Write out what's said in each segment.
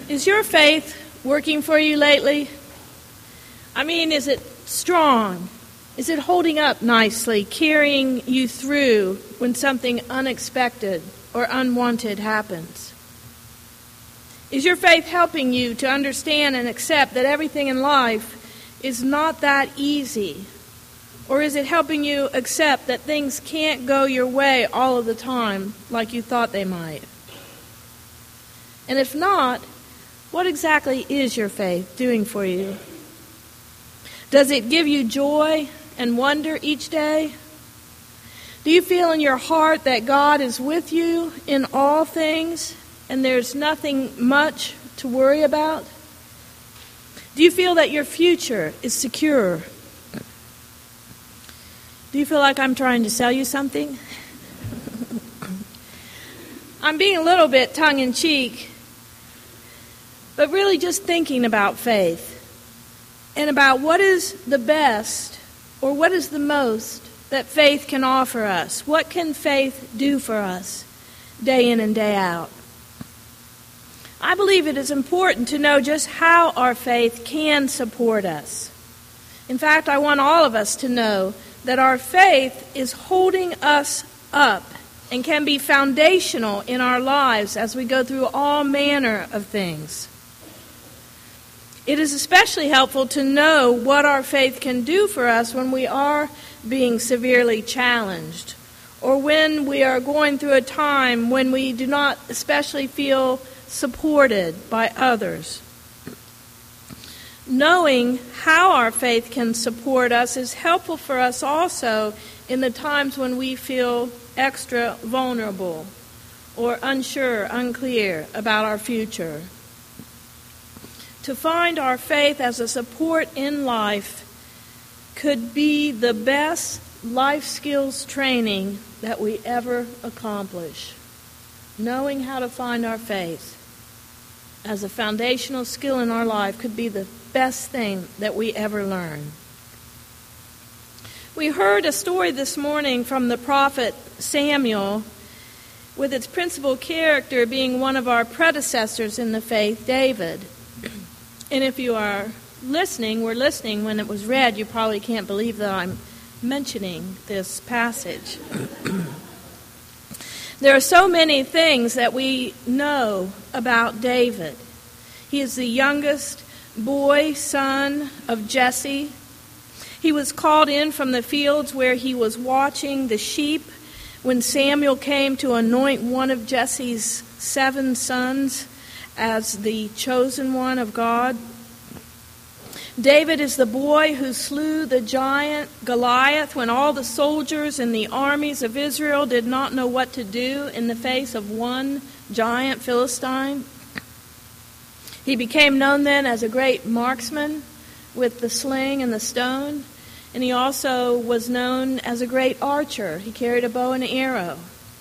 Is your faith working for you lately? I mean, is it strong? Is it holding up nicely, carrying you through when something unexpected or unwanted happens? Is your faith helping you to understand and accept that everything in life is not that easy? Or is it helping you accept that things can't go your way all of the time like you thought they might? And if not, what exactly is your faith doing for you? Does it give you joy and wonder each day? Do you feel in your heart that God is with you in all things and there's nothing much to worry about? Do you feel that your future is secure? Do you feel like I'm trying to sell you something? I'm being a little bit tongue-in-cheek, but really just thinking about faith and about what is the best or what is the most that faith can offer us. What can faith do for us day in and day out? I believe it is important to know just how our faith can support us. In fact, I want all of us to know that our faith is holding us up and can be foundational in our lives as we go through all manner of things. It is especially helpful to know what our faith can do for us when we are being severely challenged or when we are going through a time when we do not especially feel supported by others. Knowing how our faith can support us is helpful for us also in the times when we feel extra vulnerable or unsure, unclear about our future. To find our faith as a support in life could be the best life skills training that we ever accomplish. Knowing how to find our faith as a foundational skill in our life could be the best thing that we ever learn. We heard a story this morning from the prophet Samuel, with its principal character being one of our predecessors in the faith, David. And if you are were listening when it was read, you probably can't believe that I'm mentioning this passage. There are so many things that we know about David. He is the youngest son of Jesse. He was called in from the fields where he was watching the sheep when Samuel came to anoint one of Jesse's 7 sons as the chosen one of God. David is the boy who slew the giant Goliath when all the soldiers in the armies of Israel did not know what to do in the face of one giant Philistine. He became known then as a great marksman with the sling and the stone, and he also was known as a great archer. He carried a bow and an arrow.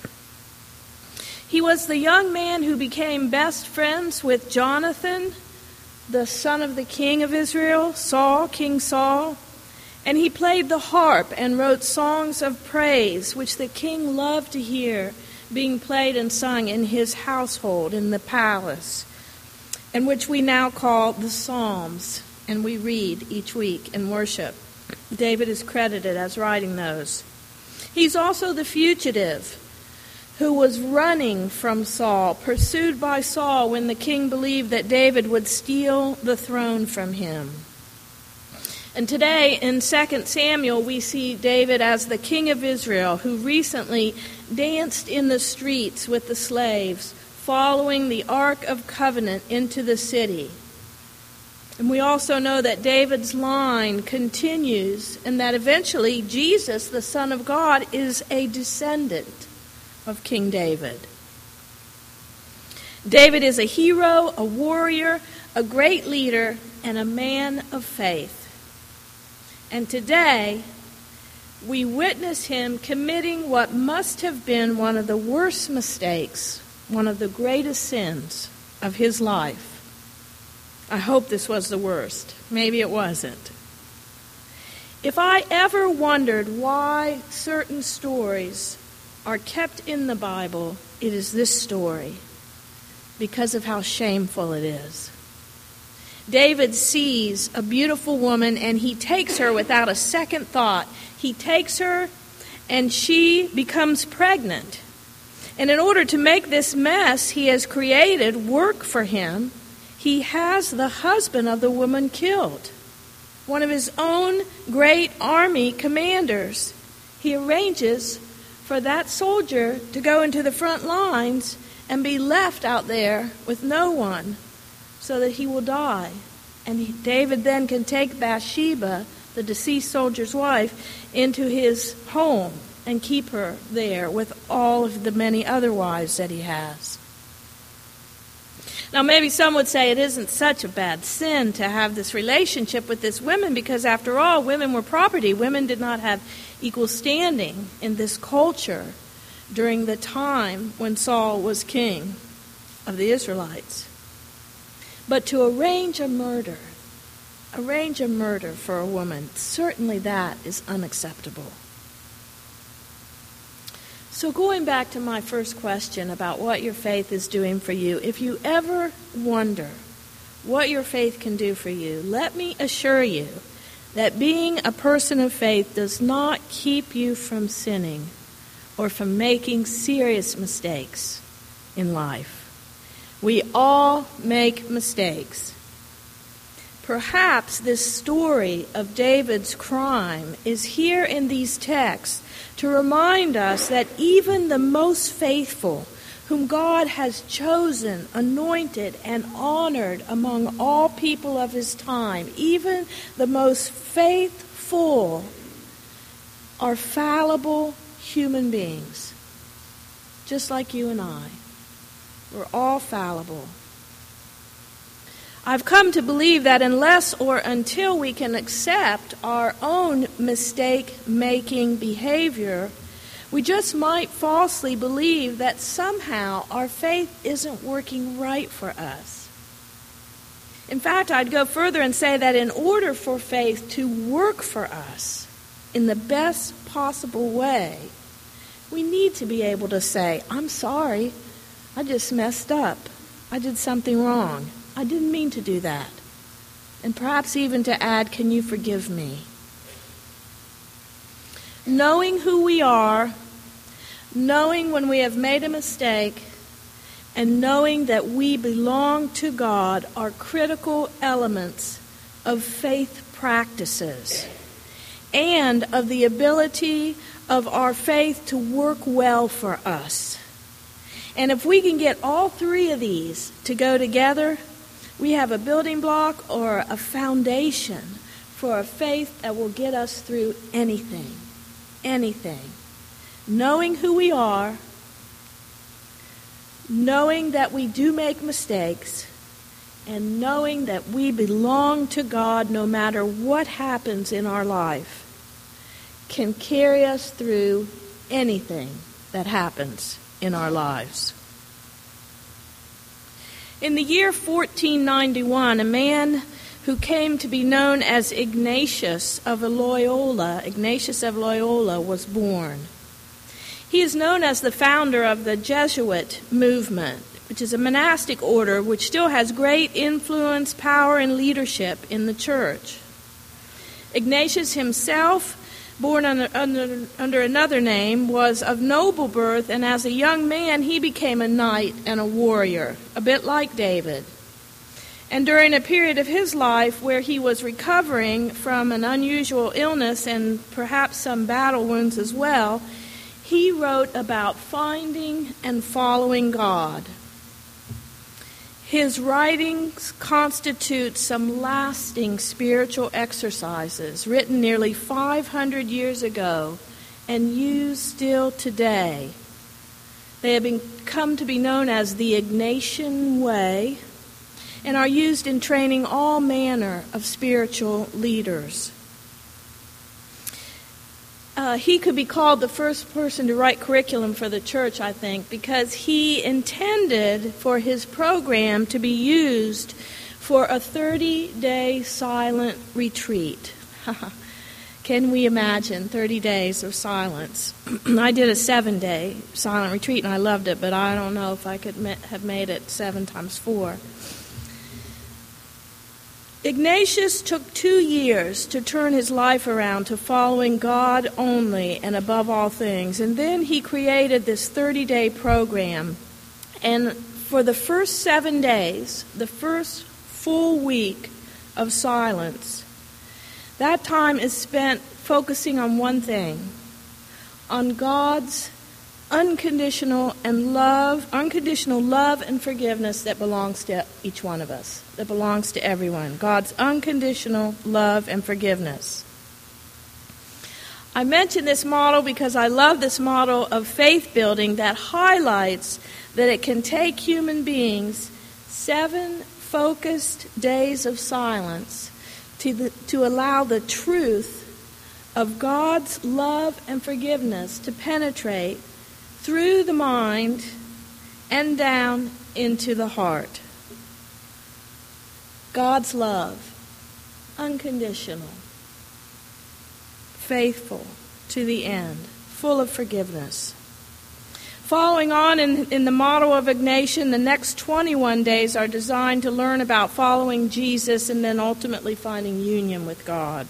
He was the young man who became best friends with Jonathan, the son of the king of Israel, King Saul, and he played the harp and wrote songs of praise, which the king loved to hear being played and sung in his household in the palace, and which we now call the Psalms, and we read each week in worship. David is credited as writing those. He's also the fugitive who was running from Saul, pursued by Saul when the king believed that David would steal the throne from him. And today in 2 Samuel, we see David as the king of Israel who recently danced in the streets with the slaves, following the Ark of Covenant into the city. And we also know that David's line continues and that eventually Jesus, the Son of God, is a descendant of King David. David is a hero, a warrior, a great leader, and a man of faith. And today, we witness him committing what must have been one of the worst mistakes, one of the greatest sins of his life. I hope this was the worst. Maybe it wasn't. If I ever wondered why certain stories are kept in the Bible, it is this story. because of how shameful it is. David sees a beautiful woman and he takes her without a second thought. He takes her and she becomes pregnant. And in order to make this mess he has created work for him, he has the husband of the woman killed. One of his own great army commanders. He arranges for that soldier to go into the front lines and be left out there with no one so that he will die. And David then can take Bathsheba, the deceased soldier's wife, into his home and keep her there with all of the many other wives that he has. Now, maybe some would say it isn't such a bad sin to have this relationship with this woman because, after all, women were property. Women did not have equal standing in this culture during the time when Saul was king of the Israelites. But to arrange a murder for a woman, certainly that is unacceptable. So going back to my first question about what your faith is doing for you, if you ever wonder what your faith can do for you, let me assure you that being a person of faith does not keep you from sinning or from making serious mistakes in life. We all make mistakes. Perhaps this story of David's crime is here in these texts to remind us that even the most faithful, whom God has chosen, anointed, and honored among all people of his time, even the most faithful are fallible human beings, just like you and I. We're all fallible. I've come to believe that unless or until we can accept our own mistake-making behavior, we just might falsely believe that somehow our faith isn't working right for us. In fact, I'd go further and say that in order for faith to work for us in the best possible way, we need to be able to say, I'm sorry, I just messed up. I did something wrong. I didn't mean to do that. And perhaps even to add, can you forgive me? Knowing who we are, knowing when we have made a mistake, and knowing that we belong to God are critical elements of faith practices and of the ability of our faith to work well for us. And if we can get all three of these to go together, we have a building block or a foundation for a faith that will get us through anything. Anything. Knowing who we are, knowing that we do make mistakes, and knowing that we belong to God no matter what happens in our life, can carry us through anything that happens in our lives. In the year 1491, a man who came to be known as Ignatius of Loyola was born. He is known as the founder of the Jesuit movement, which is a monastic order which still has great influence, power, and leadership in the church. Ignatius himself, born under another name, was of noble birth, and as a young man he became a knight and a warrior, a bit like David. And during a period of his life where he was recovering from an unusual illness and perhaps some battle wounds as well, he wrote about finding and following God. His writings constitute some lasting spiritual exercises written nearly 500 years ago and used still today. They have come to be known as the Ignatian Way and are used in training all manner of spiritual leaders. He could be called the first person to write curriculum for the church, I think, because he intended for his program to be used for a 30-day silent retreat. Can we imagine 30 days of silence? I did a 7-day silent retreat, and I loved it, but I don't know if I could have made it 7 times 4. Ignatius took 2 years to turn his life around to following God only and above all things. And then he created this 30-day program. And for the first 7 days, the first full week of silence, that time is spent focusing on one thing, on God's unconditional love and forgiveness that belongs to each one of us, that belongs to everyone. God's unconditional love and forgiveness. I mention this model because I love this model of faith building that highlights that it can take human beings 7 focused days of silence to allow the truth of God's love and forgiveness to penetrate through the mind and down into the heart. God's love, unconditional, faithful to the end, full of forgiveness. Following on in the model of Ignatian, the next 21 days are designed to learn about following Jesus and then ultimately finding union with God.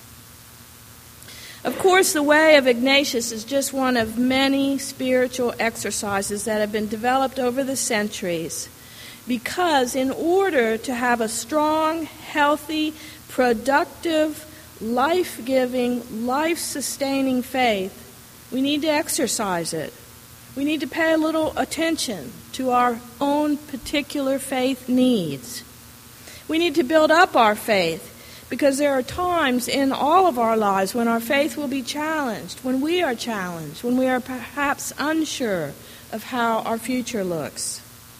Of course, the way of Ignatius is just one of many spiritual exercises that have been developed over the centuries, because in order to have a strong, healthy, productive, life-giving, life-sustaining faith, we need to exercise it. We need to pay a little attention to our own particular faith needs. We need to build up our faith, because there are times in all of our lives when our faith will be challenged, when we are challenged, when we are perhaps unsure of how our future looks.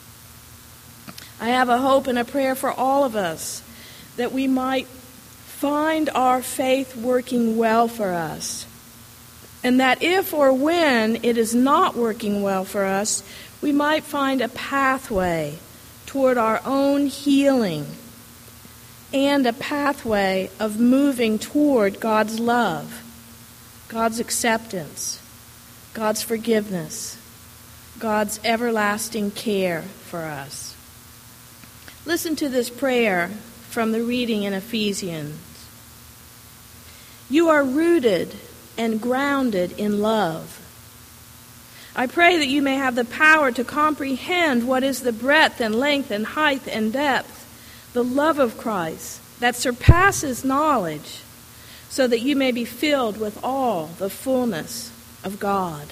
I have a hope and a prayer for all of us that we might find our faith working well for us, and that if or when it is not working well for us, we might find a pathway toward our own healing and a pathway of moving toward God's love, God's acceptance, God's forgiveness, God's everlasting care for us. Listen to this prayer from the reading in Ephesians. You are rooted and grounded in love. I pray that you may have the power to comprehend what is the breadth and length and height and depth, the love of Christ that surpasses knowledge, so that you may be filled with all the fullness of God.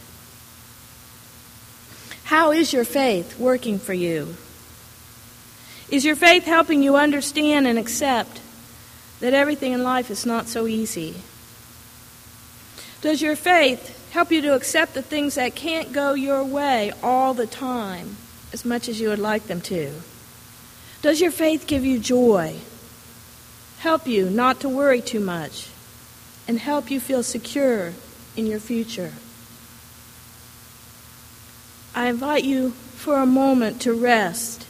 How is your faith working for you? Is your faith helping you understand and accept that everything in life is not so easy? Does your faith help you to accept the things that can't go your way all the time as much as you would like them to? Does your faith give you joy, help you not to worry too much, and help you feel secure in your future? I invite you for a moment to rest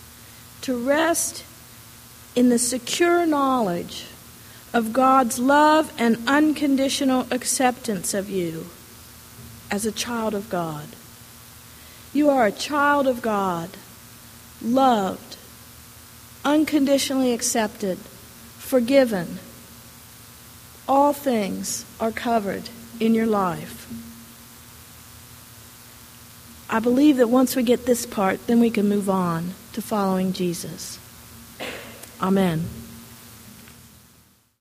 in the secure knowledge of God's love and unconditional acceptance of you as a child of God. You are a child of God, loved, unconditionally accepted, forgiven. All things are covered in your life. I believe that once we get this part, then we can move on to following Jesus. Amen.